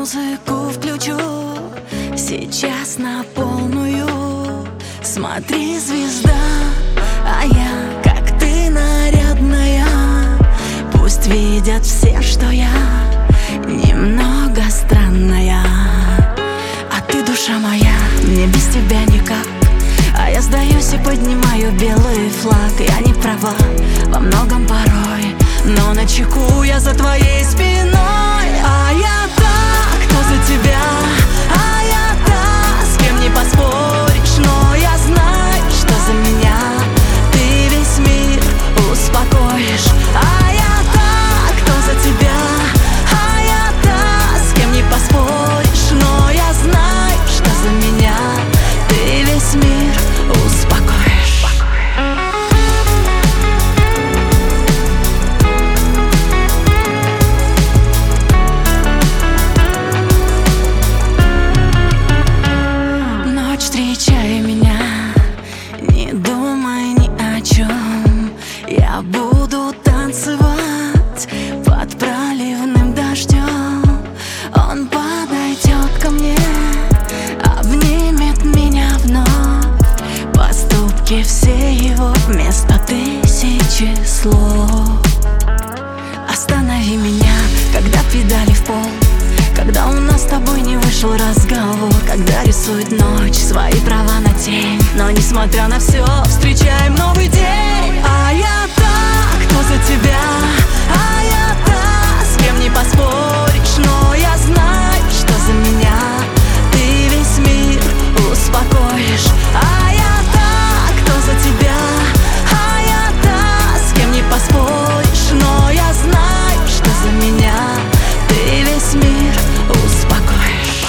музыку включу сейчас на полную. Смотри, звезда, а я, как ты, нарядная. Пусть видят все, что я немного странная. А ты, душа моя, мне без тебя никак. А я сдаюсь и поднимаю белый флаг. Я не права во многом порой, но начеку я за твоей спиной. А я та, кто за тебя, а я та, с кем не поспоришь. Но я знаю, что за меня ты весь мир успокоишь. А я та, кто за тебя, а я та, с кем не поспоришь. Но я знаю, что за меня ты весь мир успокоишь. Ночь, встречай меня, не думай ни о чем. Я буду танцевать под проливным дождем. Он подойдет ко мне, обнимет меня вновь. Поступки все его вместо тысячи слов. Останови меня, когда педали в пол, когда у нас с тобой не вышел разговор, когда рисует ночь свои права на тень. Но несмотря на все, встречаем новый день. А я та, кто за тебя, а я та, с кем не поспоришь. Но я знаю, что за меня ты весь мир успокоишь. А я та, кто за тебя, а я та, с кем не поспоришь. Но я знаю, что за меня ты весь мир успокоишь.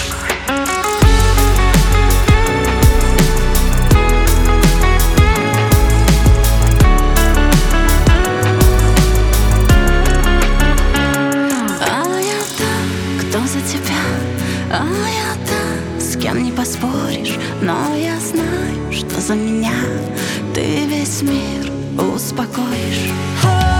А я та, кто за тебя, а я та, с кем не поспоришь. Но я знаю, что за меня ты весь мир успокоишь.